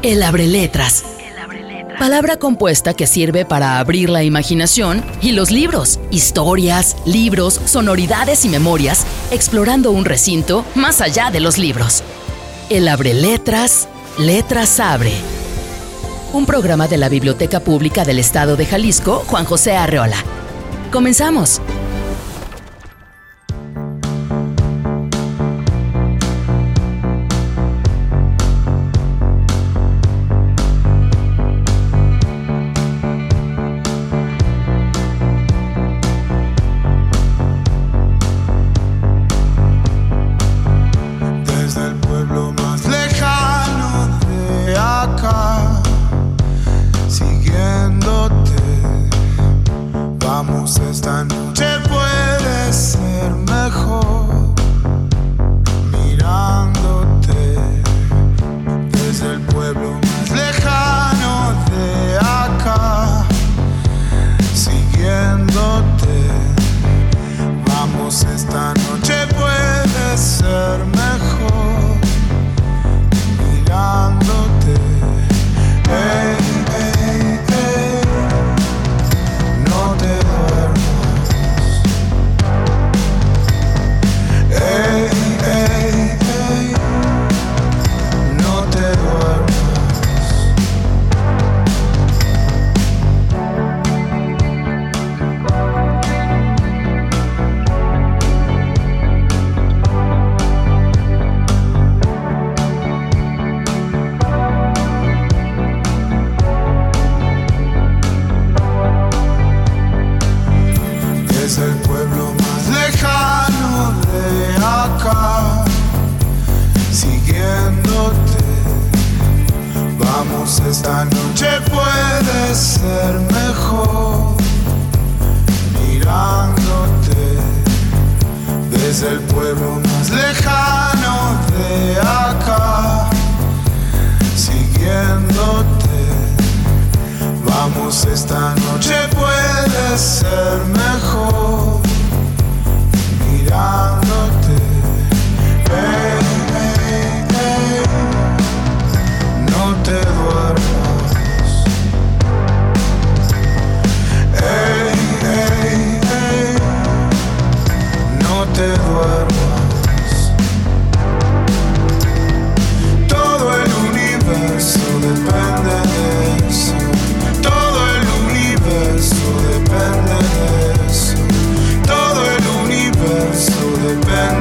El abreletras. Palabra compuesta que sirve para abrir la imaginación y los libros, historias, libros, sonoridades y memorias, explorando un recinto más allá de los libros. El abreletras, letras abre. Un programa de la Biblioteca Pública del Estado de Jalisco, Juan José Arreola. ¡Comenzamos! Depende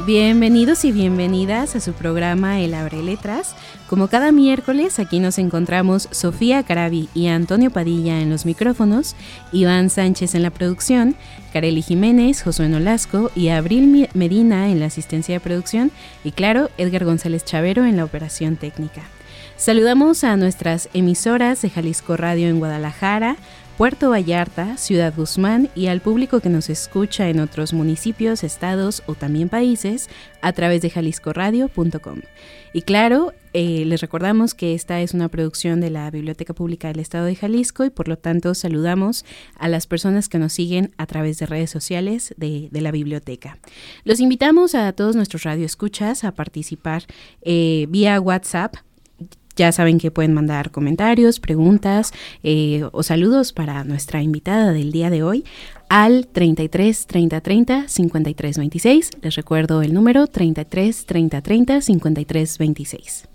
Bienvenidos y bienvenidas a su programa El Abre Letras. Como cada miércoles, aquí nos encontramos Sofía Carabi y Antonio Padilla en los micrófonos, Iván Sánchez en la producción, Kareli Jiménez, Josué Nolasco y Abril Medina en la asistencia de producción y claro, Edgar González Chavero en la operación técnica. Saludamos a nuestras emisoras de Jalisco Radio en Guadalajara, Puerto Vallarta, Ciudad Guzmán y al público que nos escucha en otros municipios, estados o también países a través de jaliscoradio.com. Y claro, les recordamos que esta es una producción de la Biblioteca Pública del Estado de Jalisco y por lo tanto saludamos a las personas que nos siguen a través de redes sociales de la biblioteca. Los invitamos a todos nuestros radioescuchas a participar vía WhatsApp. Ya saben que pueden mandar comentarios, preguntas o saludos para nuestra invitada del día de hoy al 33 30 30 53 26. Les recuerdo el número 33 30 30 53 26.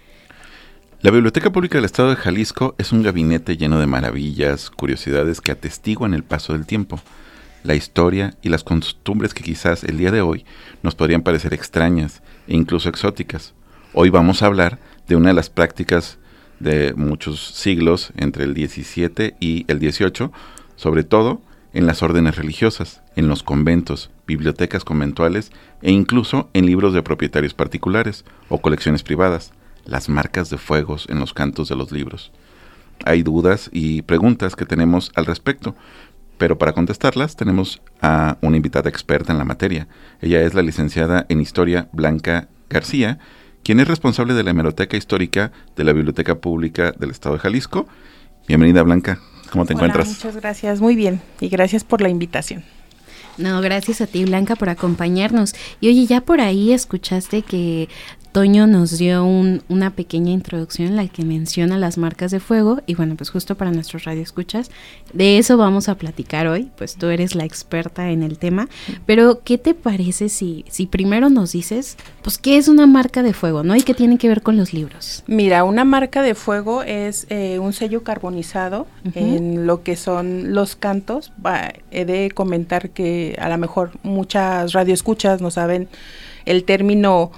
La Biblioteca Pública del Estado de Jalisco es un gabinete lleno de maravillas, curiosidades que atestiguan el paso del tiempo, la historia y las costumbres que quizás el día de hoy nos podrían parecer extrañas e incluso exóticas. Hoy vamos a hablar de una de las prácticas de muchos siglos entre el 17 y el 18, sobre todo en las órdenes religiosas, en los conventos, bibliotecas conventuales e incluso en libros de propietarios particulares o colecciones privadas, las marcas de fuegos en los cantos de los libros. Hay dudas y preguntas que tenemos al respecto, pero para contestarlas tenemos a una invitada experta en la materia. Ella es la licenciada en Historia Blanca García, quien es responsable de la hemeroteca histórica de la Biblioteca Pública del Estado de Jalisco. Bienvenida, Blanca. ¿Cómo te encuentras? Muchas gracias, muy bien, y gracias por la invitación. No, gracias a ti, Blanca, por acompañarnos. Y oye, ya por ahí escuchaste que Toño nos dio una pequeña introducción en la que menciona las marcas de fuego y bueno, pues justo para nuestros radioescuchas, de eso vamos a platicar hoy, pues tú eres la experta en el tema, pero ¿qué te parece si primero nos dices, pues qué es una marca de fuego, ¿no? Y qué tiene que ver con los libros? Mira, una marca de fuego es un sello carbonizado en lo que son los cantos. He de comentar que a lo mejor muchas radioescuchas no saben el término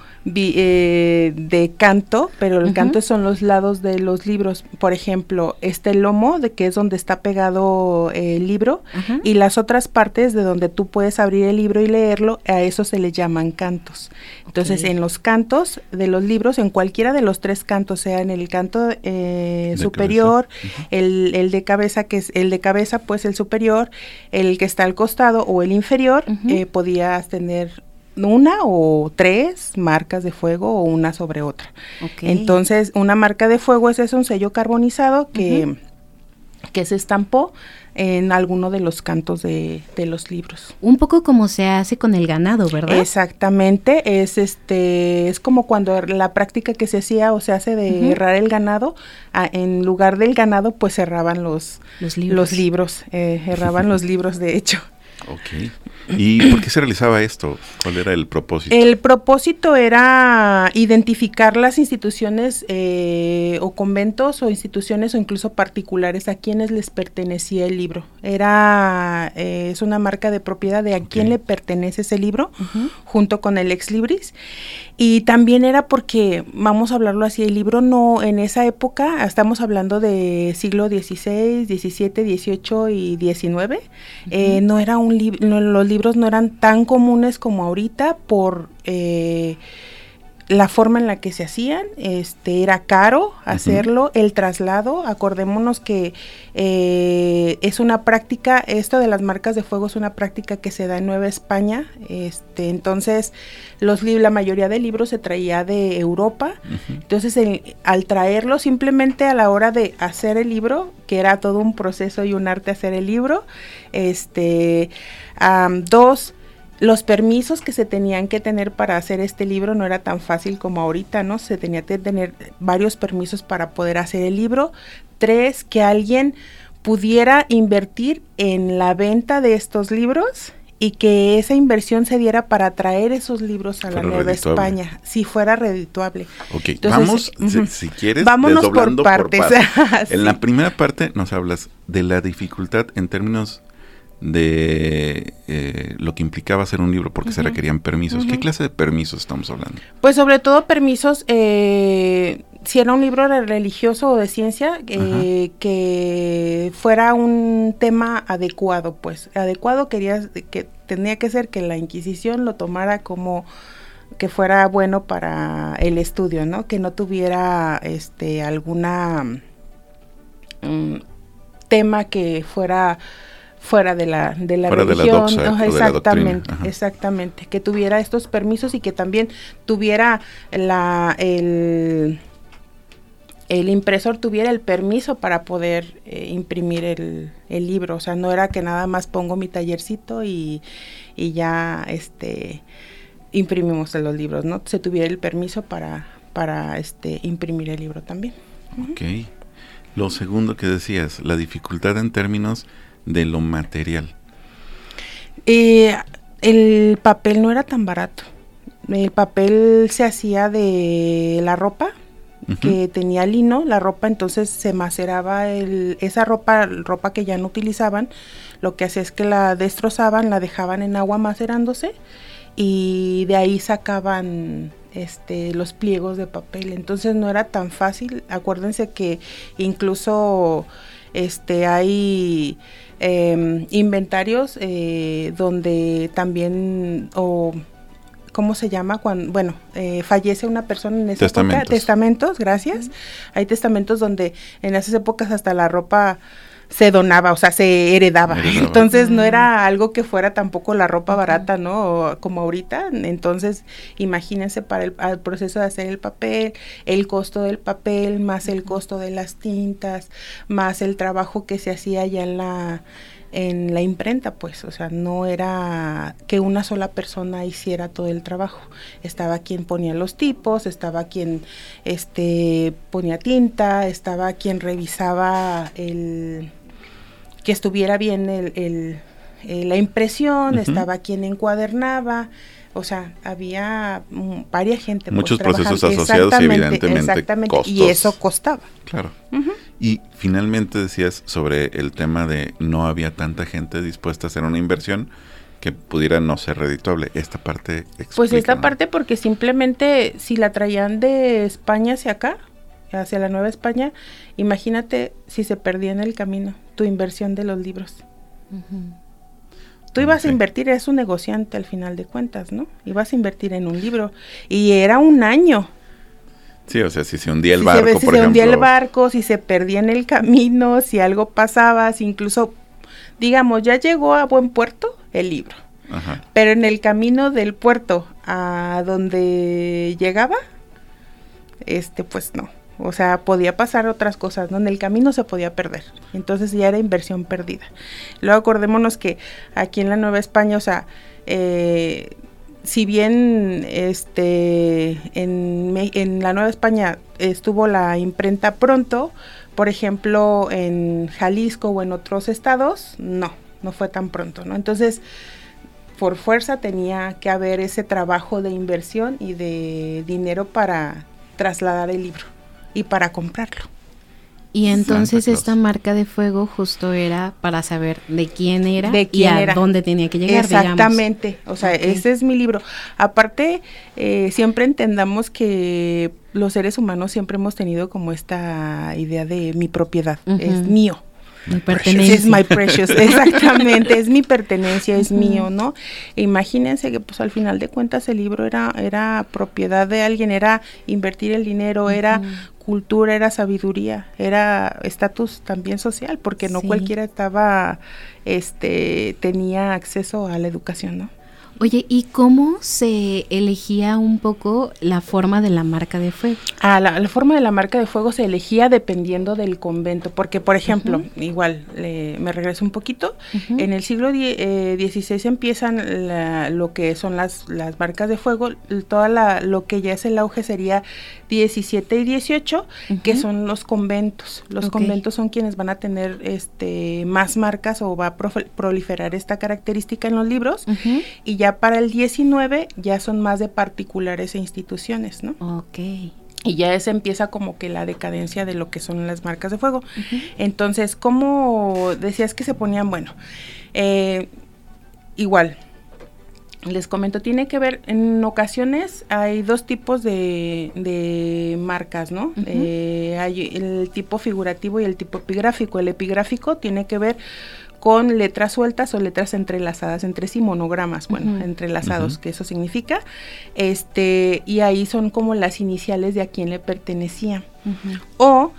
de canto, pero el canto son los lados de los libros. Por ejemplo, el lomo, de que es donde está pegado el libro, y las otras partes de donde tú puedes abrir el libro y leerlo, a eso se le llaman cantos. Entonces, en los cantos de los libros, en cualquiera de los tres cantos, sea en el canto superior, el de cabeza, que es el de cabeza, pues el superior, el que está al costado o el inferior, podías tener una o tres marcas de fuego o una sobre otra. Entonces, una marca de fuego es un sello carbonizado que se estampó en alguno de los cantos de los libros. Un poco como se hace con el ganado, ¿verdad? Exactamente, es como cuando la práctica que se hacía o se hace de herrar el ganado, en lugar del ganado pues cerraban los libros, herraban los libros de hecho. Ok. ¿Y por qué se realizaba esto? ¿Cuál era el propósito? El propósito era identificar las instituciones o conventos o instituciones o incluso particulares a quienes les pertenecía el libro. Es una marca de propiedad de a quién le pertenece ese libro, junto con el ex libris. Y también era porque, vamos a hablarlo así, el libro no, en esa época, estamos hablando de siglo XVI, XVII, XVIII y XIX, no era los libros no eran tan comunes como ahorita por la forma en la que se hacían, era caro hacerlo, el traslado, acordémonos que es una práctica, esto de las marcas de fuego es una práctica que se da en Nueva España, entonces la mayoría de libros se traía de Europa, entonces al traerlo simplemente a la hora de hacer el libro, que era todo un proceso y un arte hacer el libro, los permisos que se tenían que tener para hacer este libro no era tan fácil como ahorita, ¿no? Se tenía que tener varios permisos para poder hacer el libro. 3, que alguien pudiera invertir en la venta de estos libros y que esa inversión se diera para traer esos libros a la Nueva España, si fuera redituable. Ok, entonces, vamos, si quieres, vámonos por partes. Sí. En la primera parte nos hablas de la dificultad en términos de lo que implicaba hacer un libro porque se requerían permisos. ¿Qué clase de permisos estamos hablando? Pues sobre todo permisos, si era un libro religioso o de ciencia, que fuera un tema adecuado, pues adecuado que tenía que ser que la Inquisición lo tomara como que fuera bueno para el estudio, ¿no? Que no tuviera alguna tema que fuera de la religión, doxa, exactamente, exactamente, que tuviera estos permisos y que también tuviera el impresor tuviera el permiso para poder imprimir el libro. O sea, no era que nada más pongo mi tallercito y ya imprimimos los libros, ¿no? Se tuviera el permiso para imprimir el libro también. Ok. Lo segundo que decías, la dificultad en términos de lo material. El papel no era tan barato. El papel se hacía de la ropa, que tenía lino, la ropa, entonces se maceraba esa ropa que ya no utilizaban, lo que hacía es que la destrozaban, la dejaban en agua macerándose y de ahí sacaban los pliegos de papel. Entonces no era tan fácil. Acuérdense que incluso hay inventarios donde también ¿cómo se llama? Cuando, fallece una persona en esa época. Testamentos, gracias. Hay testamentos donde en esas épocas hasta la ropa se donaba, o sea, se heredaba. Entonces no era algo que fuera tampoco la ropa barata, ¿no? Como ahorita. Entonces, imagínense para el proceso de hacer el papel, el costo del papel, más el costo de las tintas, más el trabajo que se hacía ya en la imprenta, pues, o sea, no era que una sola persona hiciera todo el trabajo. Estaba quien ponía los tipos, estaba quien ponía tinta, estaba quien revisaba que estuviera bien la impresión, estaba quien encuadernaba. O sea, había varias gente. Muchos procesos asociados y evidentemente costos. Y eso costaba. Claro. Y finalmente decías sobre el tema de no había tanta gente dispuesta a hacer una inversión que pudiera no ser redituable. Esta parte explica, pues esta parte porque simplemente si la traían de España hacia acá, hacia la Nueva España, imagínate si se perdía en el camino tu inversión de los libros. Tú ibas a invertir, eres un negociante al final de cuentas, ¿no? Ibas a invertir en un libro y era un año. Sí, o sea, si se hundía el barco, por ejemplo. Si se hundía el barco, si se perdía en el camino, si algo pasaba, si incluso, digamos, ya llegó a buen puerto el libro. Pero en el camino del puerto a donde llegaba, pues no. O sea, podía pasar otras cosas, ¿no? En el camino se podía perder. Entonces ya era inversión perdida. Luego acordémonos que aquí en la Nueva España, o sea, si bien en la Nueva España estuvo la imprenta pronto, por ejemplo, en Jalisco o en otros estados, no fue tan pronto, ¿no? Entonces, por fuerza tenía que haber ese trabajo de inversión y de dinero para trasladar el libro y para comprarlo. Y entonces esta marca de fuego justo era para saber de quién era dónde tenía que llegar, exactamente, digamos. O sea, ese es mi libro. Aparte, siempre entendamos que los seres humanos siempre hemos tenido como esta idea de mi propiedad, es mío. Mi pertenencia. Es my precious, exactamente, es mi pertenencia, es mío, ¿no? Imagínense que pues al final de cuentas el libro era propiedad de alguien, era invertir el dinero, era cultura, era sabiduría, era estatus también social, porque no cualquiera tenía acceso a la educación, ¿no? Oye, ¿y cómo se elegía un poco la forma de la marca de fuego? La forma de la marca de fuego se elegía dependiendo del convento, porque, por ejemplo, igual, me regreso un poquito, en el siglo XVI empiezan lo que son las marcas de fuego, lo que ya es el auge sería 17 y 18, que son los conventos. Los conventos son quienes van a tener más marcas o va a proliferar esta característica en los libros, y ya para el 19 ya son más de particulares e instituciones, ¿no? Y ya se empieza como que la decadencia de lo que son las marcas de fuego. Entonces, ¿cómo decías que se ponían? Bueno, Igual, les comento, tiene que ver, en ocasiones hay dos tipos de marcas, ¿no? Hay el tipo figurativo y el tipo epigráfico. El epigráfico tiene que ver con letras sueltas o letras entrelazadas entre sí, monogramas, entrelazados, que eso significa, y ahí son como las iniciales de a quién le pertenecía. O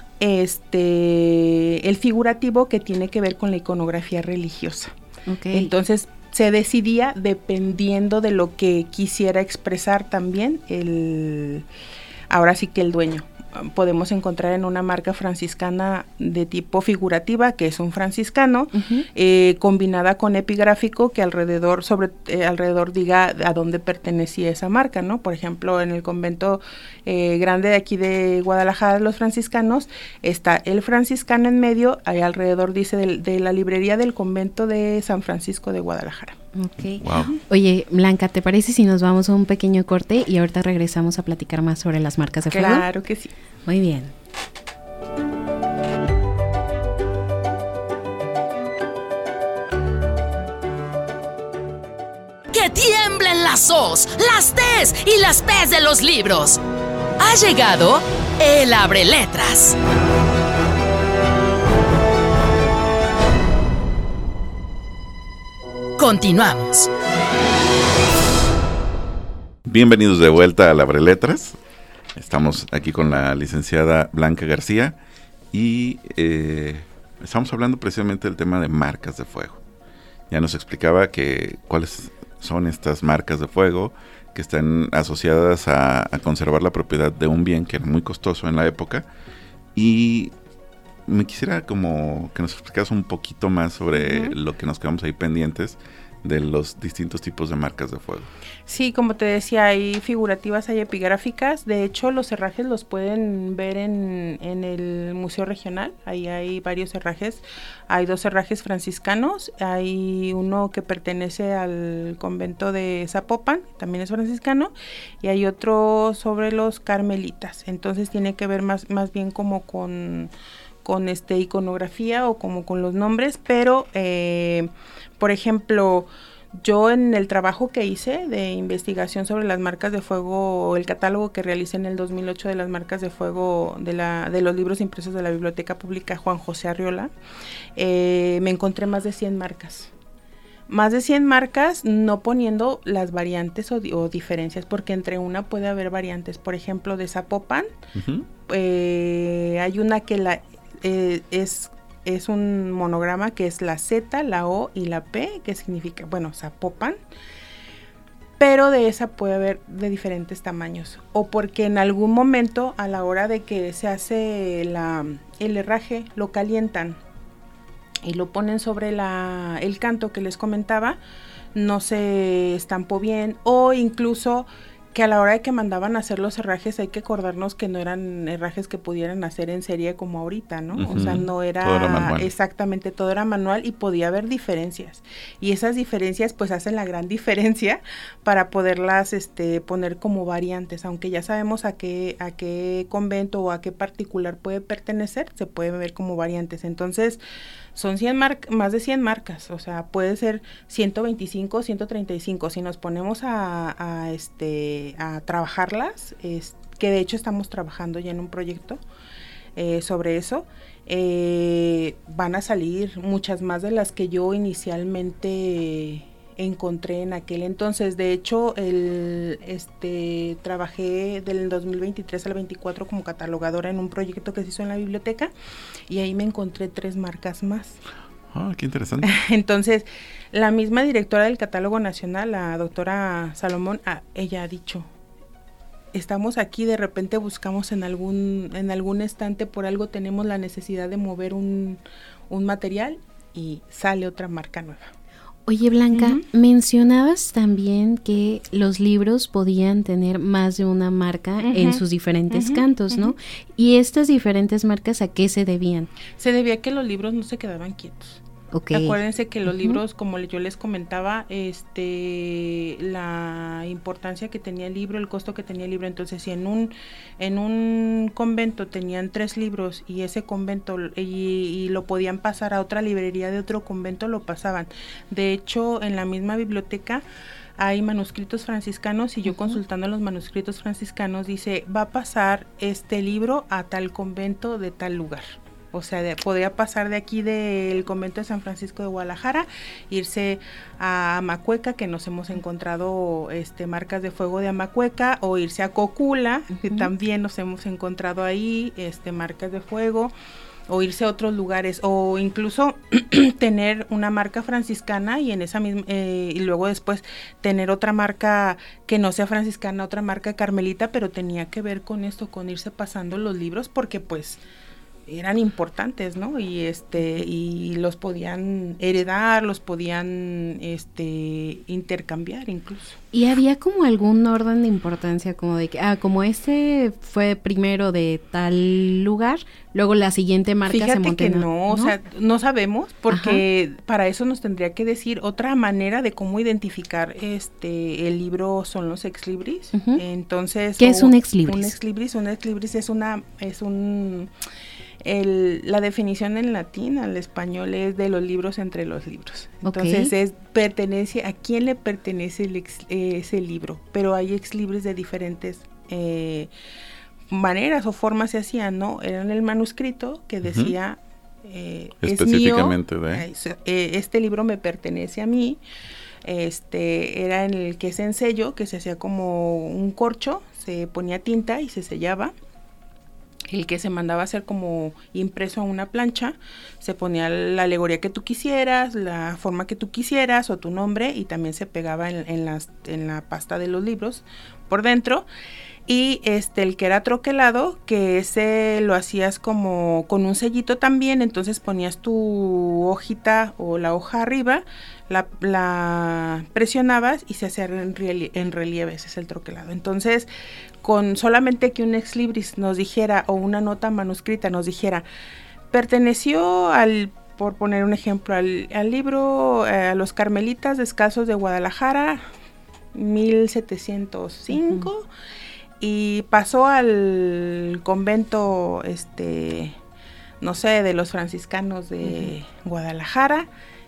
el figurativo, que tiene que ver con la iconografía religiosa. Entonces, se decidía dependiendo de lo que quisiera expresar también ahora sí que el dueño. Podemos encontrar en una marca franciscana de tipo figurativa, que es un franciscano, combinada con epigráfico, que alrededor diga a dónde pertenecía esa marca, ¿no? Por ejemplo, en el convento grande de aquí de Guadalajara, los franciscanos, está el franciscano en medio, ahí alrededor dice de la librería del convento de San Francisco de Guadalajara. Wow. Oye, Blanca, ¿te parece si nos vamos a un pequeño corte y ahorita regresamos a platicar más sobre las marcas de fuego? Claro que sí. Muy bien. ¡Que tiemblen las O's, las T's y las P's de los libros! Ha llegado el Abreletras. Continuamos. Bienvenidos de vuelta al Abreletras. Estamos aquí con la licenciada Blanca García y estamos hablando precisamente del tema de marcas de fuego. Ya nos explicaba cuáles son estas marcas de fuego que están asociadas a conservar la propiedad de un bien que era muy costoso en la época, y me quisiera como que nos explicaras un poquito más sobre lo que nos quedamos ahí pendientes de los distintos tipos de marcas de fuego. Sí, como te decía, hay figurativas, hay epigráficas. De hecho, los herrajes los pueden ver en el Museo Regional. Ahí hay varios herrajes. Hay 2 herrajes franciscanos. Hay uno que pertenece al convento de Zapopan, también es franciscano, y hay otro sobre los carmelitas. Entonces tiene que ver más bien como con iconografía o como con los nombres, pero por ejemplo, yo en el trabajo que hice de investigación sobre las marcas de fuego, el catálogo que realicé en el 2008 de las marcas de fuego de los libros impresos de la Biblioteca Pública Juan José Arriola, me encontré más de 100 marcas. Más de 100 marcas, no poniendo las variantes o diferencias, porque entre una puede haber variantes. Por ejemplo, de Zapopan, hay una que es un monograma que es la Z, la O y la P, que significa, Zapopan, pero de esa puede haber de diferentes tamaños, o porque en algún momento a la hora de que se hace el herraje, lo calientan y lo ponen sobre el canto que les comentaba, no se estampó bien, o incluso que a la hora de que mandaban a hacer los herrajes hay que acordarnos que no eran herrajes que pudieran hacer en serie como ahorita, ¿no? O sea, no era, todo era manual. Exactamente, todo era manual y podía haber diferencias. Y esas diferencias pues hacen la gran diferencia para poderlas poner como variantes, aunque ya sabemos a qué convento o a qué particular puede pertenecer, se puede ver como variantes. Entonces, son más de 100 marcas, o sea, puede ser 125, 135. Si nos ponemos a trabajarlas, que de hecho estamos trabajando ya en un proyecto sobre eso, van a salir muchas más de las que yo inicialmente encontré en aquel entonces. De hecho, trabajé del 2023 al 24 como catalogadora en un proyecto que se hizo en la biblioteca, y ahí me encontré 3 marcas más. Ah, qué interesante. Entonces, la misma directora del Catálogo Nacional, la doctora Salomón, ella ha dicho, estamos aquí, de repente buscamos en algún estante, por algo tenemos la necesidad de mover un material y sale otra marca nueva. Oye, Blanca, mencionabas también que los libros podían tener más de una marca en sus diferentes cantos, ¿no? ¿Y estas diferentes marcas a qué se debían? Se debía a que los libros no se quedaban quietos. Okay. Acuérdense que los libros, como yo les comentaba, la importancia que tenía el libro, el costo que tenía el libro. Entonces, si en un convento tenían 3 libros y ese convento y lo podían pasar a otra librería de otro convento, lo pasaban. De hecho, en la misma biblioteca hay manuscritos franciscanos y yo consultando los manuscritos franciscanos dice, va a pasar este libro a tal convento de tal lugar. O sea, podría pasar de aquí del convento de San Francisco de Guadalajara, irse a Amacueca, que nos hemos encontrado marcas de fuego de Amacueca, o irse a Cocula, que también nos hemos encontrado ahí marcas de fuego, o irse a otros lugares, o incluso tener una marca franciscana y en esa misma y luego después tener otra marca que no sea franciscana, otra marca carmelita, pero tenía que ver con esto, con irse pasando los libros, porque pues eran importantes, ¿no? Y los podían heredar, los podían intercambiar incluso. ¿Y había como algún orden de importancia, como de que, como este fue primero de tal lugar, luego la siguiente marca Fíjate se montó? Que no, o sea, no sabemos, porque para eso nos tendría que decir otra manera de cómo identificar el libro son los ex libris. Entonces, ¿qué es un ex libris? Un ex libris es la definición en latín al español es de los libros entre los libros. Entonces pertenece a quién le pertenece ese libro, pero hay ex libris de diferentes maneras o formas se hacían, ¿no? Era en el manuscrito que decía específicamente es mío, este libro me pertenece a mí. Era en el que es en sello, que se hacía como un corcho, se ponía tinta y se sellaba. El que se mandaba a hacer como impreso a una plancha, se ponía la alegoría que tú quisieras, la forma que tú quisieras o tu nombre, y también se pegaba en la pasta de los libros por dentro. Y el que era troquelado, que ese lo hacías como con un sellito también, entonces ponías tu hojita o la hoja arriba, la presionabas y se hacía en relieve, ese es el troquelado. Entonces, con solamente que un ex libris nos dijera, o una nota manuscrita nos dijera, perteneció por poner un ejemplo, al libro, a los Carmelitas Descalzos de Guadalajara, 1705, y pasó al convento, no sé, de los franciscanos de Guadalajara,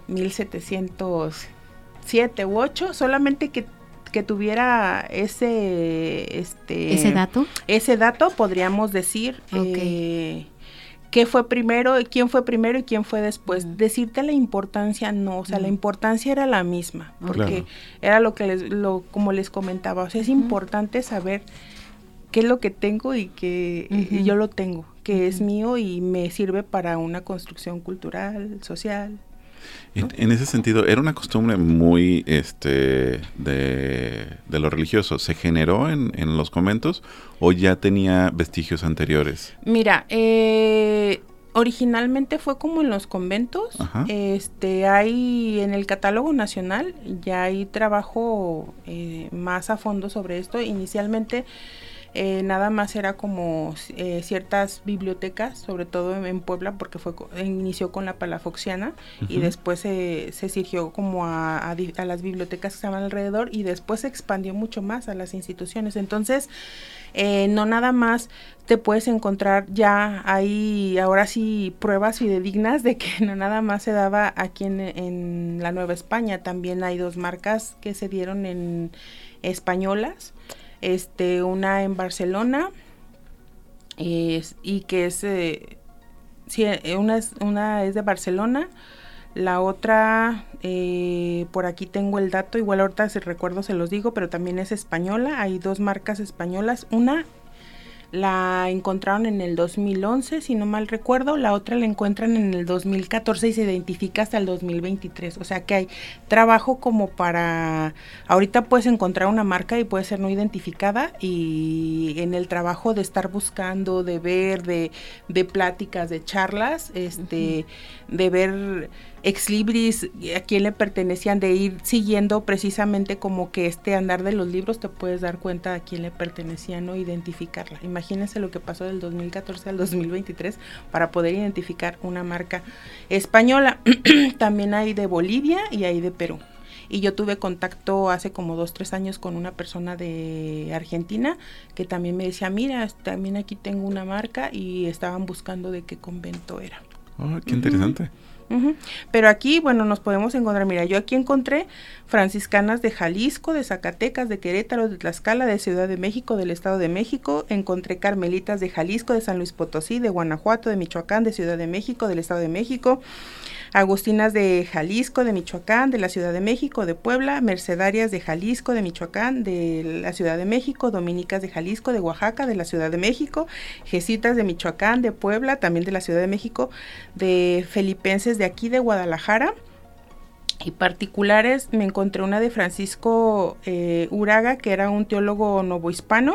1707 u 8, solamente que tuviera ese dato, podríamos decir qué fue primero, quién fue primero y quién fue después. Decirte la importancia no, o sea, la importancia era la misma, porque era como les comentaba, o sea, es importante saber qué es lo que tengo y que yo lo tengo, que es mío y me sirve para una construcción cultural, social. ¿No? En ese sentido, era una costumbre muy de lo religioso. ¿Se generó en los conventos o ya tenía vestigios anteriores? Mira, originalmente fue como en los conventos. Hay en el catálogo nacional ya hay trabajo más a fondo sobre esto. Inicialmente nada más era como ciertas bibliotecas, sobre todo en Puebla, porque inició con la Palafoxiana y después se sirvió como a las bibliotecas que estaban alrededor y después se expandió mucho más a las instituciones. Entonces, no nada más te puedes encontrar, ya hay ahora sí pruebas fidedignas de que no nada más se daba aquí en la Nueva España, también hay 2 marcas que se dieron en españolas. Una en Barcelona y que es una es de Barcelona, la otra por aquí tengo el dato, igual ahorita si recuerdo se los digo, pero también es española. Hay 2 marcas españolas, una la encontraron en el 2011, si no mal recuerdo, la otra la encuentran en el 2014 y se identifica hasta el 2023, o sea que hay trabajo como para, ahorita puedes encontrar una marca y puede ser no identificada, y en el trabajo de estar buscando, de ver, de pláticas, de charlas, de ver ex libris, a quién le pertenecían, de ir siguiendo precisamente como que andar de los libros, te puedes dar cuenta a quién le pertenecían o identificarla. imagínense lo que pasó del 2014 al 2023 para poder identificar una marca española. También hay de Bolivia y hay de Perú. Y yo tuve contacto hace como 2-3 años con una persona de Argentina que también me decía, mira, también aquí tengo una marca, y estaban buscando de qué convento era. Oh, qué interesante. Pero aquí, bueno, nos podemos encontrar, mira, yo aquí encontré franciscanas de Jalisco, de Zacatecas, de Querétaro, de Tlaxcala, de Ciudad de México, del Estado de México, encontré carmelitas de Jalisco, de San Luis Potosí, de Guanajuato, de Michoacán, de Ciudad de México, del Estado de México, agustinas de Jalisco, de Michoacán, de la Ciudad de México, de Puebla, mercedarias de Jalisco, de Michoacán, de la Ciudad de México, dominicas de Jalisco, de Oaxaca, de la Ciudad de México, jesuitas de Michoacán, de Puebla, también de la Ciudad de México, de felipenses de aquí de Guadalajara. Y particulares, me encontré una de Francisco Uraga, que era un teólogo novohispano,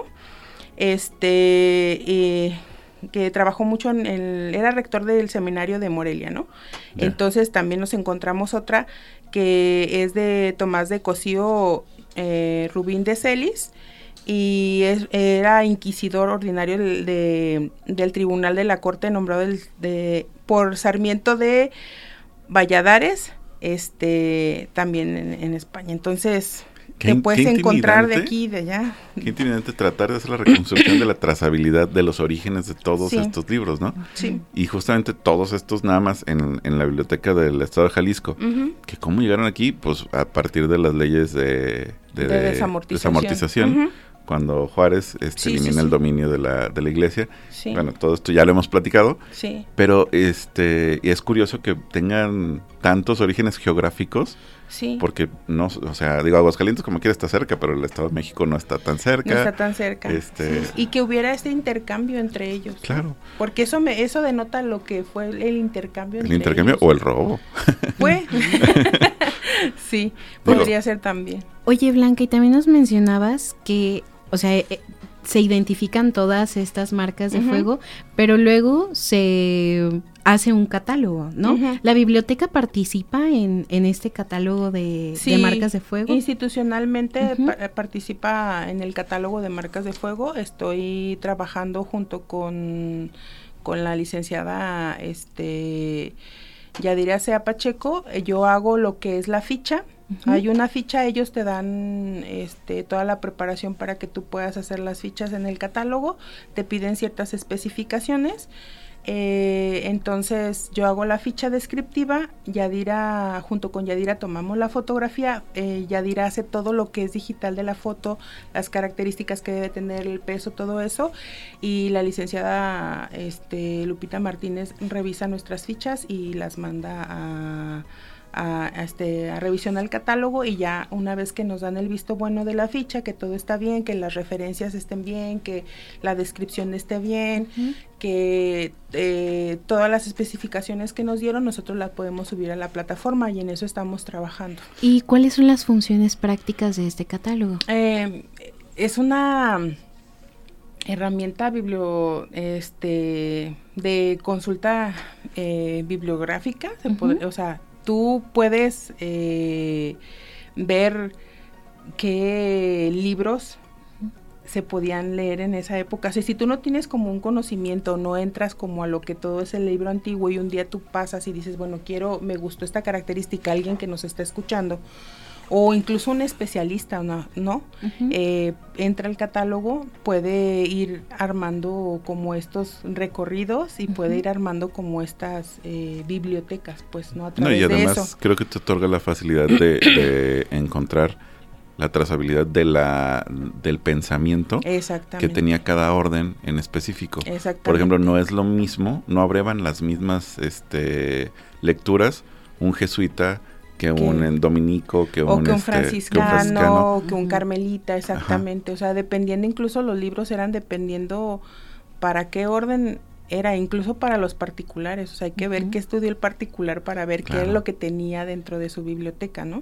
que trabajó mucho era rector del seminario de Morelia, ¿no? Yeah. Entonces también nos encontramos otra que es de Tomás de Cosío Rubín de Celis, y era inquisidor ordinario del Tribunal de la Corte, nombrado por Sarmiento de Valladares, también en España. Entonces te puedes encontrar de aquí y de allá. Qué intimidante tratar de hacer la reconstrucción de la trazabilidad de los orígenes de todos estos libros, ¿no? Sí. Y justamente todos estos nada más en la biblioteca del Estado de Jalisco. Que cómo llegaron aquí, pues a partir de las leyes de desamortización. Cuando Juárez elimina el dominio de la iglesia. Sí. Bueno, todo esto ya lo hemos platicado. Sí. Pero es curioso que tengan tantos orígenes geográficos. Sí. Porque no, o sea, digo, Aguascalientes como quiera está cerca, pero el Estado de México no está tan cerca. No está tan cerca. Sí. Y que hubiera este intercambio entre ellos. Claro. Porque eso denota lo que fue el intercambio entre ellos. O el robo. Fue. Sí, podría ser también. Oye, Blanca, y también nos mencionabas que, o sea, se identifican todas estas marcas de fuego, pero luego se hace un catálogo, ¿no? ¿La biblioteca participa en este catálogo de marcas de fuego? Institucionalmente participa en el catálogo de marcas de fuego. Estoy trabajando junto con la licenciada Yadira Sea Pacheco. Yo hago lo que es la ficha. Hay una ficha, ellos te dan toda la preparación para que tú puedas hacer las fichas en el catálogo, te piden ciertas especificaciones, entonces yo hago la ficha descriptiva, junto con Yadira tomamos la fotografía, Yadira hace todo lo que es digital de la foto, las características que debe tener, el peso, todo eso, y la licenciada Lupita Martínez revisa nuestras fichas y las manda a revisión al catálogo, y ya una vez que nos dan el visto bueno de la ficha, que todo está bien, que las referencias estén bien, que la descripción esté bien, que todas las especificaciones que nos dieron nosotros las podemos subir a la plataforma, y en eso estamos trabajando. ¿Y cuáles son las funciones prácticas de este catálogo? Es una herramienta de consulta bibliográfica, o sea, tú puedes ver qué libros se podían leer en esa época. O sea, si tú no tienes como un conocimiento, no entras como a lo que todo es el libro antiguo, y un día tú pasas y dices, bueno, me gustó esta característica, alguien que nos está escuchando, o incluso un especialista, ¿no? Entra al catálogo, puede ir armando como estos recorridos y puede ir armando como estas bibliotecas, pues, ¿no? A través y además de eso. Creo que te otorga la facilidad de encontrar la trazabilidad del pensamiento que tenía cada orden en específico. Por ejemplo, no es lo mismo, no abrevan las mismas lecturas un jesuita que un dominico, que un franciscano, que un carmelita, exactamente. O sea, dependiendo, incluso los libros eran dependiendo para qué orden era, incluso para los particulares. O sea, hay que ver qué estudió el particular para ver qué es lo que tenía dentro de su biblioteca, ¿no?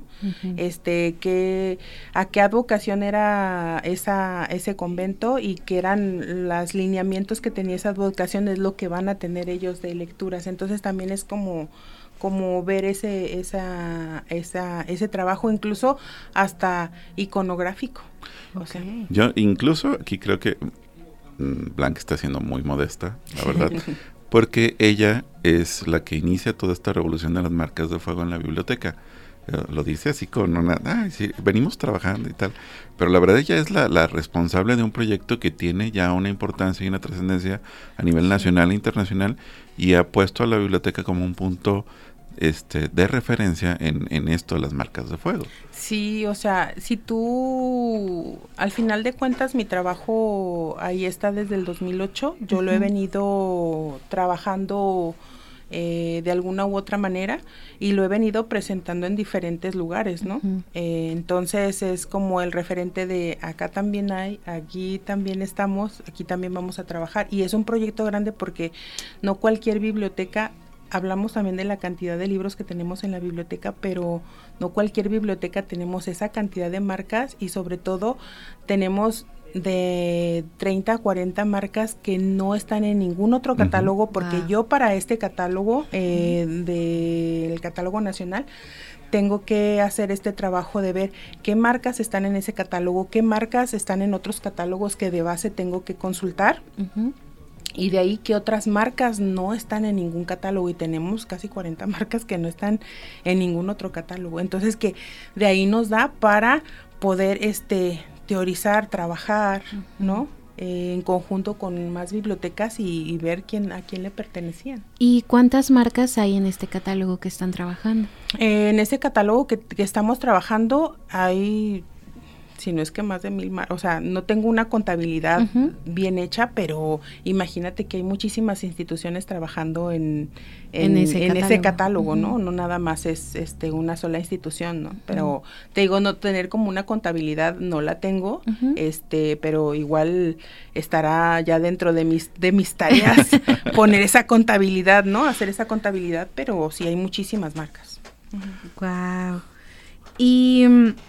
A qué advocación era ese convento, y qué eran los lineamientos que tenía esa advocación, es lo que van a tener ellos de lecturas. Entonces también es como ver ese trabajo, incluso hasta iconográfico. O sea. Yo incluso aquí creo que Blanca está siendo muy modesta, la verdad, porque ella es la que inicia toda esta revolución de las marcas de fuego en la biblioteca. Lo dice así con una... sí, venimos trabajando y tal. Pero la verdad ella es la responsable de un proyecto que tiene ya una importancia y una trascendencia a nivel nacional e internacional, y ha puesto a la biblioteca como un punto de referencia en esto de las marcas de fuego. Sí, o sea, si tú, al final de cuentas, mi trabajo ahí está desde el 2008. Yo lo he venido trabajando de alguna u otra manera, y lo he venido presentando en diferentes lugares, ¿no? Entonces es como el referente de acá también hay, aquí también estamos, aquí también vamos a trabajar, y es un proyecto grande porque no cualquier biblioteca, hablamos también de la cantidad de libros que tenemos en la biblioteca, pero no cualquier biblioteca tenemos esa cantidad de marcas, y sobre todo tenemos de 30 a 40 marcas que no están en ningún otro catálogo, porque yo para este catálogo, del catálogo nacional, tengo que hacer este trabajo de ver qué marcas están en ese catálogo, qué marcas están en otros catálogos que de base tengo que consultar, y de ahí qué otras marcas no están en ningún catálogo, y tenemos casi 40 marcas que no están en ningún otro catálogo. Entonces que de ahí nos da para poder teorizar, trabajar, ¿no? En conjunto con más bibliotecas y ver a quién le pertenecían. ¿Y cuántas marcas hay en este catálogo que están trabajando? En ese catálogo que estamos trabajando hay, si no es que más de 1000 marcas, o sea, no tengo una contabilidad bien hecha, pero imagínate que hay muchísimas instituciones trabajando en ese catálogo, ¿no? No nada más es una sola institución, ¿no? Pero te digo, no tener como una contabilidad no la tengo, pero igual estará ya dentro de mis tareas poner esa contabilidad, ¿no? Hacer esa contabilidad, pero sí hay muchísimas marcas. Wow. Y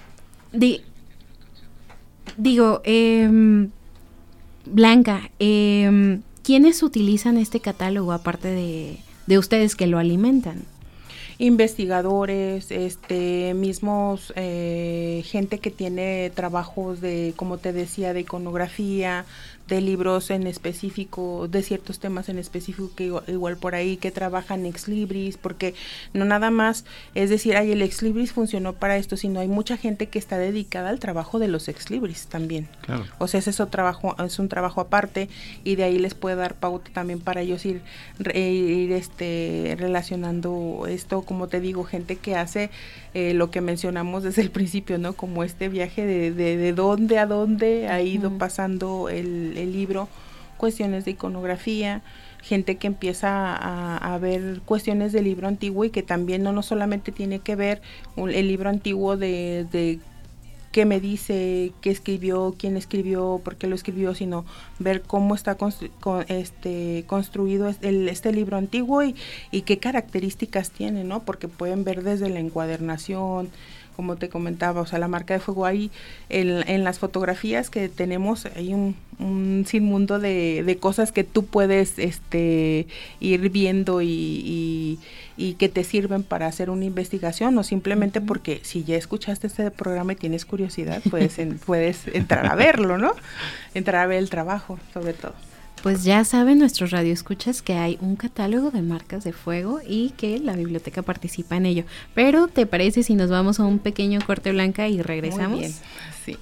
Blanca, ¿quiénes utilizan este catálogo aparte de ustedes que lo alimentan? Investigadores, mismos, gente que tiene trabajos de, como te decía, de iconografía, de libros en específico, de ciertos temas en específico, que igual por ahí que trabajan ex libris, porque no nada más es decir, el ex libris funcionó para esto, sino hay mucha gente que está dedicada al trabajo de los ex libris también. Claro. O sea, es un trabajo aparte, y de ahí les puede dar pauta también para ellos ir relacionando esto, como te digo, gente que hace lo que mencionamos desde el principio, ¿no? Como este viaje de dónde a dónde ha ido pasando el libro, cuestiones de iconografía, gente que empieza a ver cuestiones del libro antiguo, y que también no solamente tiene que ver el libro antiguo de qué me dice, qué escribió, quién escribió, por qué lo escribió, sino ver cómo está construido este libro antiguo y qué características tiene, ¿no? Porque pueden ver desde la encuadernación, como te comentaba, o sea, la marca de fuego ahí, en las fotografías que tenemos, hay un sinmundo de cosas que tú puedes ir viendo y que te sirven para hacer una investigación, o simplemente porque si ya escuchaste este programa y tienes curiosidad, puedes entrar a verlo, ¿no? Entrar a ver el trabajo, sobre todo. Pues ya saben nuestros radioescuchas que hay un catálogo de marcas de fuego y que la biblioteca participa en ello. Pero, ¿te parece si nos vamos a un pequeño corte, Blanca, y regresamos? Muy bien, sí.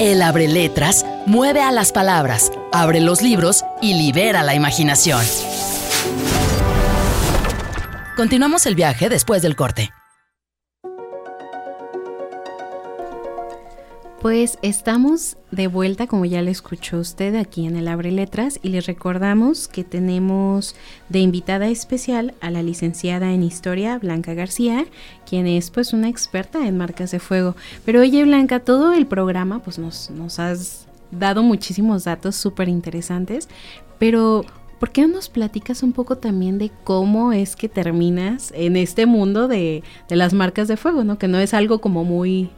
El Abreletras mueve a las palabras, abre los libros y libera la imaginación. Continuamos el viaje después del corte. Pues estamos de vuelta, como ya le escuchó usted, aquí en el Abre Letras, y les recordamos que tenemos de invitada especial a la licenciada en Historia, Blanca García, quien es pues una experta en marcas de fuego. Pero oye, Blanca, todo el programa pues nos has dado muchísimos datos súper interesantes, pero ¿por qué no nos platicas un poco también de cómo es que terminas en este mundo de las marcas de fuego, ¿no? Que no es algo como muy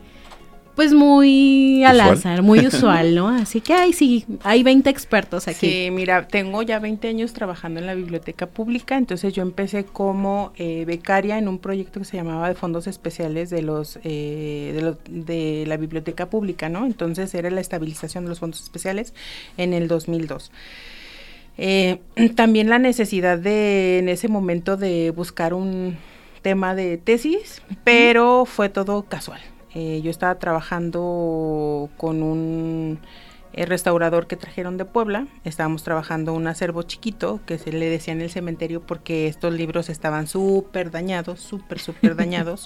al azar, muy usual, ¿no? Así que hay 20 expertos aquí. Sí, mira, tengo ya 20 años trabajando en la biblioteca pública, entonces yo empecé como becaria en un proyecto que se llamaba de fondos especiales de la biblioteca pública, ¿no? Entonces era la estabilización de los fondos especiales en el 2002. También la necesidad en ese momento de buscar un tema de tesis, pero fue todo casual. Yo estaba trabajando con un restaurador que trajeron de Puebla. Estábamos trabajando un acervo chiquito que se le decía en el cementerio porque estos libros estaban súper dañados, súper dañados,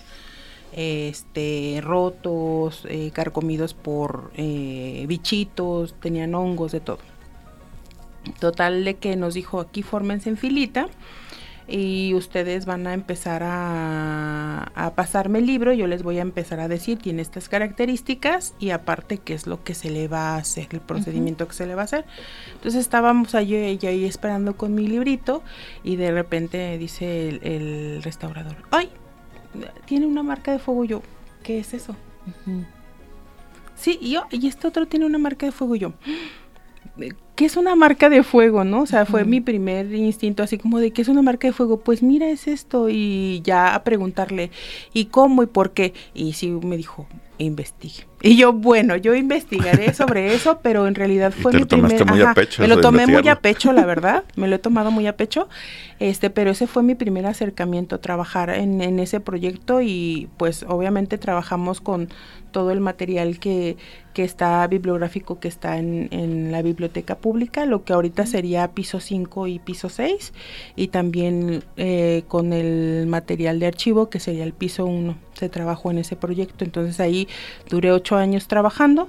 rotos, carcomidos por bichitos, tenían hongos, de todo. Total de que nos dijo, aquí fórmense en filita y ustedes van a empezar a pasarme el libro, yo les voy a empezar a decir, tiene estas características y aparte qué es lo que se le va a hacer, el procedimiento que se le va a hacer. Entonces estábamos ahí esperando con mi librito y de repente dice el restaurador, ¡ay! Tiene una marca de fuego. Yo, ¿qué es eso? Sí, y este otro tiene una marca de fuego. Yo, ¿qué es una marca de fuego, no? O sea, fue mi primer instinto así como de, ¿qué es una marca de fuego? Pues mira, es esto, y ya a preguntarle, ¿y cómo y por qué? Y sí me dijo, investigue. Y yo, bueno, yo investigaré sobre eso, pero en realidad fue mi primer... me lo tomé muy a pecho, la verdad, me lo he tomado muy a pecho, pero ese fue mi primer acercamiento, trabajar en ese proyecto y pues obviamente trabajamos con todo el material que está bibliográfico, que está en la biblioteca pública, lo que ahorita sería piso 5 y piso 6, y también con el material de archivo, que sería el piso 1, se trabajó en ese proyecto. Entonces ahí duré 8 años trabajando,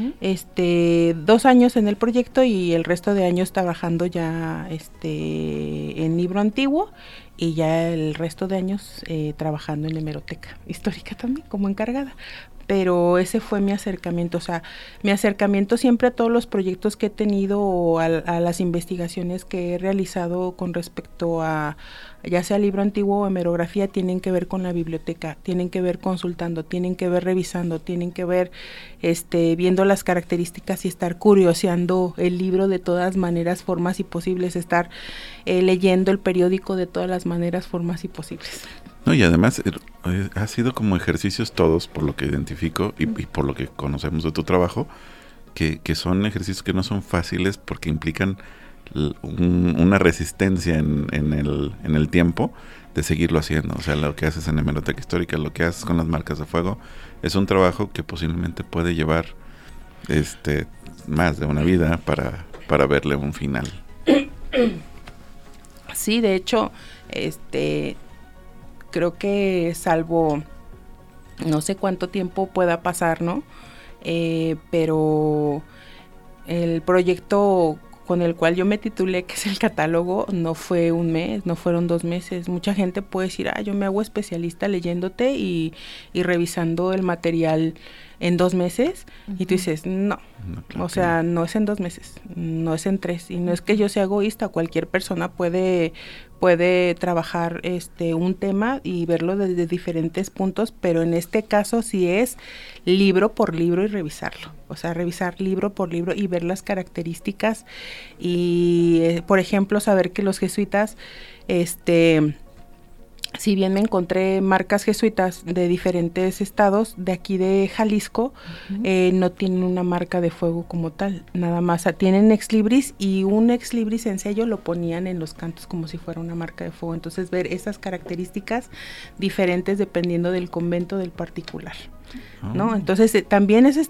2 años en el proyecto y el resto de años trabajando ya en libro antiguo, y ya el resto de años trabajando en la hemeroteca histórica también como encargada. Pero ese fue mi acercamiento, o sea, mi acercamiento siempre a todos los proyectos que he tenido o a las investigaciones que he realizado con respecto a ya sea libro antiguo o hemerografía, tienen que ver con la biblioteca, tienen que ver consultando, tienen que ver revisando, tienen que ver viendo las características y estar curioseando el libro de todas maneras, formas y posibles, estar leyendo el periódico de todas las maneras, formas y posibles. No, y además ha sido como ejercicios todos, por lo que identifico y por lo que conocemos de tu trabajo, que son ejercicios que no son fáciles porque implican una resistencia en el tiempo de seguirlo haciendo. O sea, lo que haces en hemeroteca histórica, lo que haces con las marcas de fuego, es un trabajo que posiblemente puede llevar más de una vida para verle un final. Sí, de hecho, creo que salvo no sé cuánto tiempo pueda pasar, ¿no? Pero el proyecto con el cual yo me titulé, que es el catálogo, no fue un mes, no fueron 2 meses. Mucha gente puede decir, yo me hago especialista leyéndote y revisando el material en 2 meses, y tú dices, no, claro, o sea, no es en 2 meses, no es en 3, y no es que yo sea egoísta, cualquier persona puede trabajar un tema y verlo desde diferentes puntos, pero en este caso sí es libro por libro y revisarlo, o sea, revisar libro por libro y ver las características y, por ejemplo, saber que los jesuitas, si bien me encontré marcas jesuitas de diferentes estados, de aquí de Jalisco, no tienen una marca de fuego como tal, nada más tienen ex libris, y un ex libris en sello lo ponían en los cantos como si fuera una marca de fuego. Entonces ver esas características diferentes dependiendo del convento del particular, ¿no? Entonces también es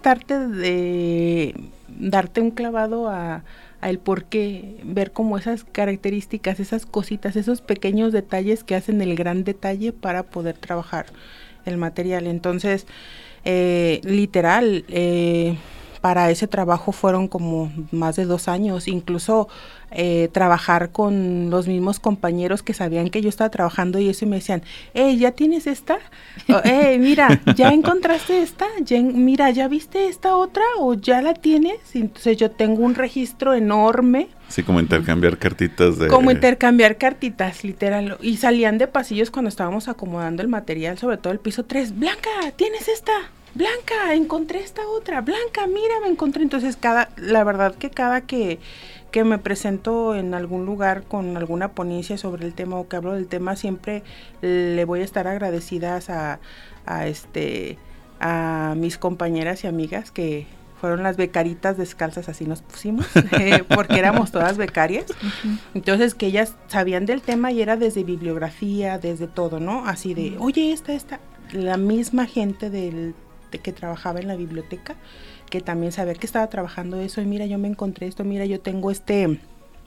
darte un clavado a el por qué, ver como esas características, esas cositas, esos pequeños detalles que hacen el gran detalle para poder trabajar el material. Entonces, literal, para ese trabajo fueron como más de 2 años, incluso trabajar con los mismos compañeros que sabían que yo estaba trabajando y eso, y me decían, ¿ya tienes esta? Mira, ¿ya encontraste esta? Mira, ¿ya viste esta otra? ¿O ya la tienes? Entonces yo tengo un registro enorme. Sí, como intercambiar cartitas Como intercambiar cartitas, literal. Y salían de pasillos cuando estábamos acomodando el material, sobre todo el piso 3. Blanca, ¿tienes esta? Blanca, encontré esta otra. Blanca, mira, me encontré. Entonces, la verdad que cada que me presento en algún lugar con alguna ponencia sobre el tema o que hablo del tema, siempre le voy a estar agradecidas a mis compañeras y amigas que fueron las becaritas descalzas, así nos pusimos, porque éramos todas becarias. Entonces, que ellas sabían del tema y era desde bibliografía, desde todo, ¿no? Así de, oye, esta, la misma gente que trabajaba en la biblioteca, que también sabía que estaba trabajando eso, y mira, yo me encontré esto, mira, yo tengo este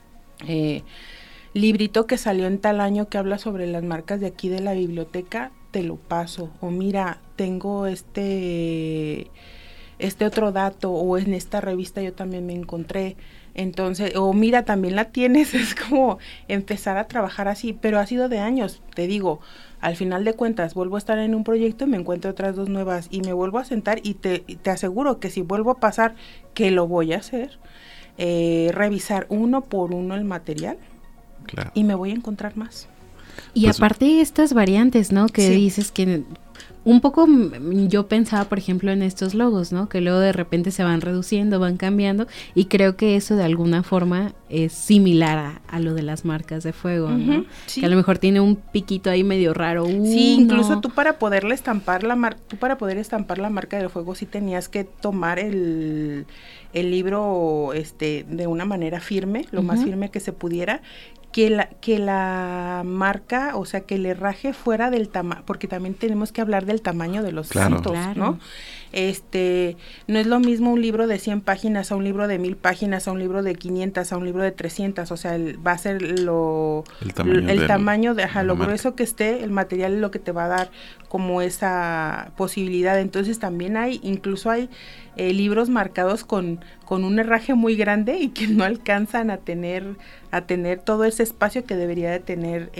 librito que salió en tal año que habla sobre las marcas de aquí de la biblioteca, te lo paso, o mira, tengo este otro dato, o en esta revista yo también me encontré. Entonces, o mira, también la tienes. Es como empezar a trabajar así, pero ha sido de años, te digo. Al final de cuentas, vuelvo a estar en un proyecto y me encuentro otras 2 nuevas y me vuelvo a sentar y te aseguro que si vuelvo a pasar, que lo voy a hacer, revisar uno por uno el material, claro, y me voy a encontrar más. Y pues, aparte estas variantes, ¿no? Que sí, dices que un poco yo pensaba, por ejemplo, en estos logos, ¿no? Que luego de repente se van reduciendo, van cambiando, y creo que eso de alguna forma es similar a lo de las marcas de fuego, ¿no? Sí. Que a lo mejor tiene un piquito ahí medio raro. Sí, incluso tú para poder estampar la marca de fuego sí tenías que tomar el libro de una manera firme, lo más firme que se pudiera, que la marca, o sea, que el herraje fuera del tamaño, porque también tenemos que hablar del tamaño de los cientos, claro, ¿no? No es lo mismo un libro de 100 páginas a un libro de 1000 páginas, a un libro de 500, a un libro de 300, o sea, va a ser el tamaño de lo grueso que esté, el material es lo que te va a dar como esa posibilidad. Entonces también incluso hay libros marcados con un herraje muy grande y que no alcanzan a tener todo ese espacio que debería de tener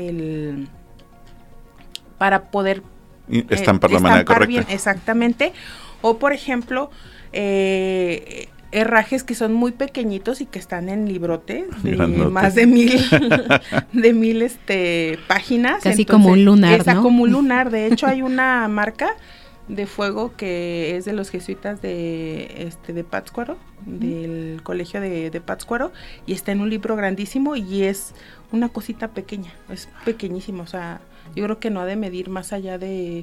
para poder estampar la manera correcta. Bien, exactamente. O por ejemplo, herrajes que son muy pequeñitos y que están en librotes de más de 1000 páginas. Casi como un lunar, ¿no? Como un lunar. De hecho, hay una marca de fuego que es de los jesuitas de Pátzcuaro, del colegio de Pátzcuaro, y está en un libro grandísimo y es una cosita pequeña, es pequeñísimo, o sea, yo creo que no ha de medir más allá de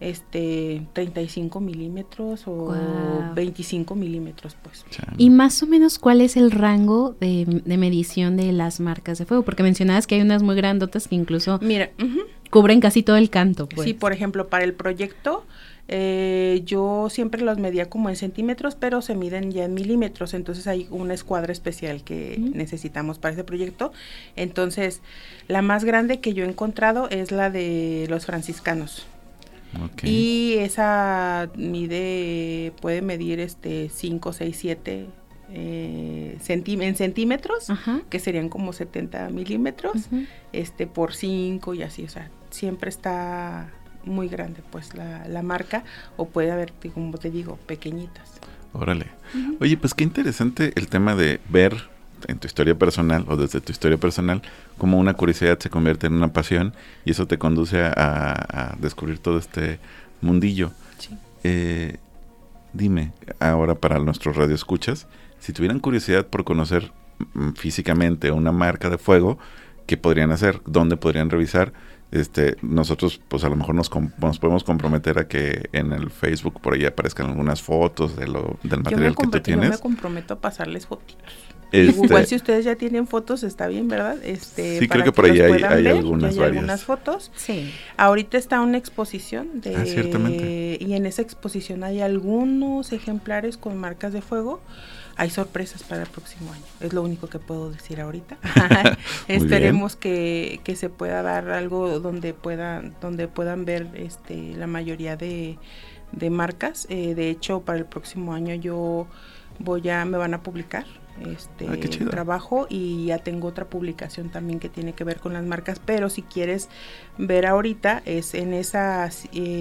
35 milímetros o wow, 25 milímetros, pues. Y más o menos, ¿cuál es el rango de medición de las marcas de fuego? Porque mencionabas que hay unas muy grandotas que incluso cubren casi todo el canto, pues. Sí, por ejemplo, para el proyecto, yo siempre los medía como en centímetros, pero se miden ya en milímetros, entonces hay una escuadra especial que necesitamos para ese proyecto. Entonces, la más grande que yo he encontrado es la de los franciscanos. Okay. Y esa puede medir 5, 6, 7 en centímetros, que serían como 70 milímetros, por 5 y así, o sea, siempre está muy grande pues la marca, o puede haber, como te digo, pequeñitas. Órale. Oye, pues qué interesante el tema de ver en tu historia personal o desde tu historia personal cómo una curiosidad se convierte en una pasión y eso te conduce a descubrir todo este mundillo. Sí. Dime, ahora para nuestros radioescuchas, si tuvieran curiosidad por conocer físicamente una marca de fuego, ¿qué podrían hacer? ¿Dónde podrían revisar? Nosotros pues a lo mejor nos podemos comprometer a que en el Facebook por ahí aparezcan algunas fotos del material que tú tienes. Yo me comprometo a pasarles fotitos. Igual si ustedes ya tienen fotos está bien, ¿verdad? Sí, creo que por ahí hay algunas fotos. Sí. Ahorita está una exposición ciertamente. Y en esa exposición hay algunos ejemplares con marcas de fuego. Hay sorpresas para el próximo año, es lo único que puedo decir ahorita. Esperemos que se pueda dar algo donde puedan ver la mayoría de marcas. De hecho, para el próximo año me van a publicar trabajo, y ya tengo otra publicación también que tiene que ver con las marcas, pero si quieres ver ahorita es en esa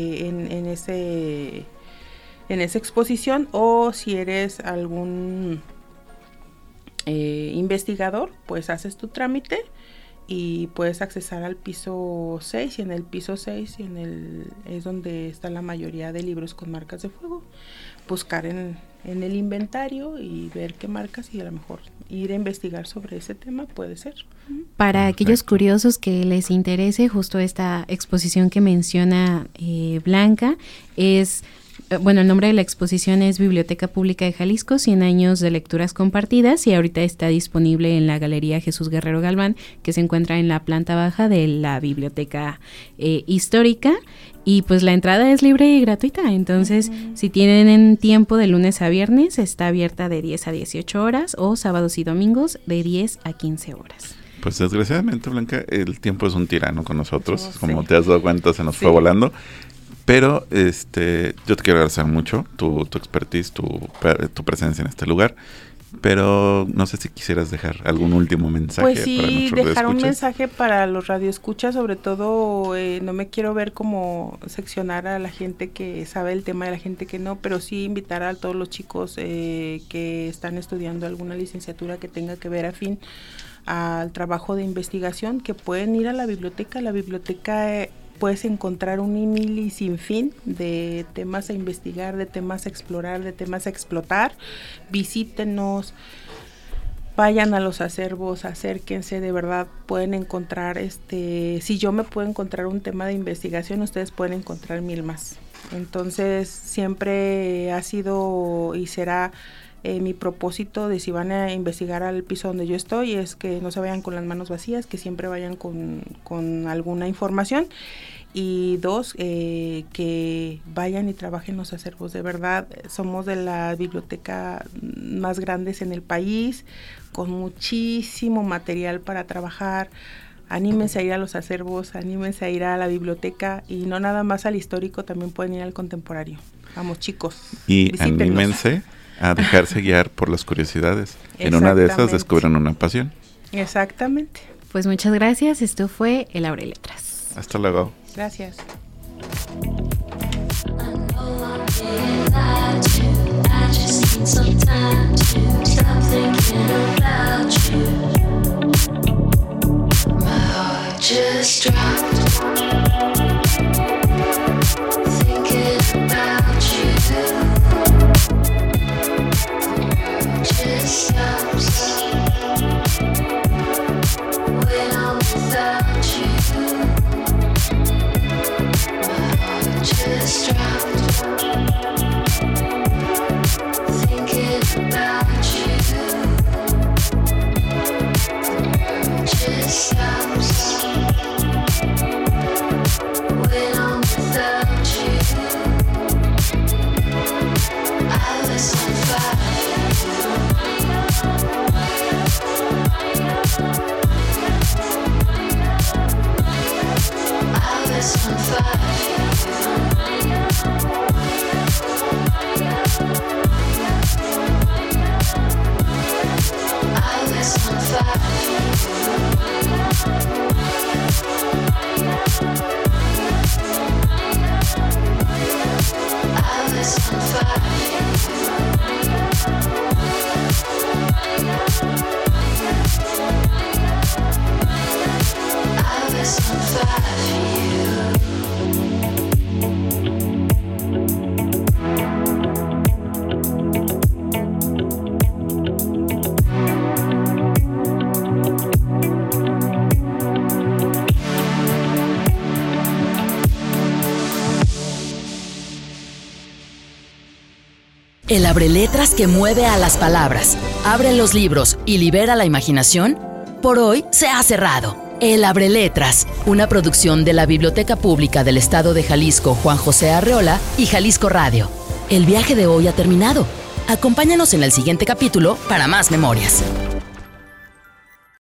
exposición, o si eres algún investigador, pues haces tu trámite y puedes accesar al piso 6, y en el piso 6 es donde está la mayoría de libros con marcas de fuego. Buscar en el inventario y ver qué marcas, y a lo mejor ir a investigar sobre ese tema puede ser. Para aquellos curiosos que les interese justo esta exposición que menciona Blanca, el nombre de la exposición es Biblioteca Pública de Jalisco, 100 años de lecturas compartidas, y ahorita está disponible en la Galería Jesús Guerrero Galván, que se encuentra en la planta baja de la Biblioteca Histórica. Y pues la entrada es libre y gratuita, entonces si tienen tiempo de lunes a viernes, está abierta de 10 a 18 horas, o sábados y domingos de 10 a 15 horas. Pues desgraciadamente, Blanca, el tiempo es un tirano con nosotros, como te has dado cuenta, se nos fue volando. Pero yo te quiero agradecer mucho tu expertise, tu presencia en este lugar. Pero no sé si quisieras dejar algún último mensaje. Pues sí, dejar un mensaje para los radioescuchas, sobre todo no me quiero ver como seccionar a la gente que sabe el tema y a la gente que no, pero sí invitar a todos los chicos que están estudiando alguna licenciatura que tenga que ver afín al trabajo de investigación, que pueden ir a la biblioteca. La biblioteca puedes encontrar un mil y sin fin de temas a investigar, de temas a explorar, de temas a explotar. Visítenos, vayan a los acervos, acérquense, de verdad pueden encontrar, si yo me puedo encontrar un tema de investigación, ustedes pueden encontrar 1000 más. Entonces siempre ha sido y será mi propósito de, si van a investigar al piso donde yo estoy, es que no se vayan con las manos vacías, que siempre vayan con alguna información. Y 2, que vayan y trabajen los acervos. De verdad, somos de la biblioteca más grandes en el país, con muchísimo material para trabajar. Anímense a ir a los acervos, anímense a ir a la biblioteca, y no nada más al histórico, también pueden ir al contemporáneo. Vamos, chicos, y visítenos. Anímense a dejarse guiar por las curiosidades. En una de esas descubren una pasión. Exactamente. Pues muchas gracias. Esto fue El Abre Letras. Hasta luego. Gracias. I was on fire. El abreletras que mueve a las palabras, abre los libros y libera la imaginación, por hoy se ha cerrado. El abreletras, una producción de la Biblioteca Pública del Estado de Jalisco Juan José Arreola y Jalisco Radio. El viaje de hoy ha terminado. Acompáñanos en el siguiente capítulo para más memorias.